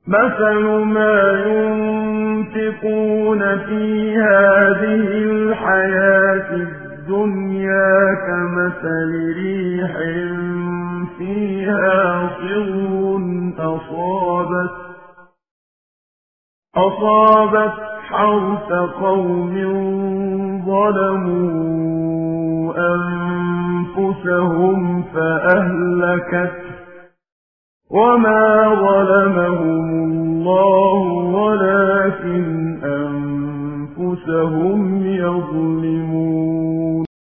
مثل ما ينفقون في هذه الحياة الدنيا كمثل ريح فيها صر أصابت حرث قوم ظلموا أنفسهم فأهلكته وما ظلمهم الله ولكن أنفسهم يظلمون.